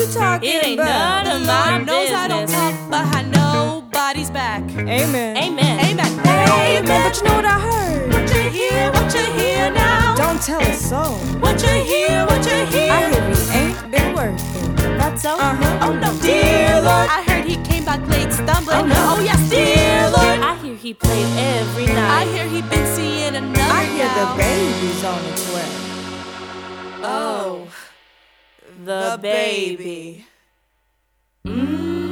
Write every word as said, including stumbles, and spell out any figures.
you talking It ain't about? none of The my Lord knows I don't business. talk behind nobody's back. Amen. Amen. Amen. Amen. But you know what I heard? What you hear, what you hear now? Don't tell us so. What you hear, what you hear? I hear he ain't been working. That's so. Uh-huh. Oh no, dear Lord. I heard he came back late stumbling. Oh, no. Oh yes, dear Lord. I hear he played every I night. hear he been seeing another I hear the gal. baby's on its way. Oh, the baby. Mm.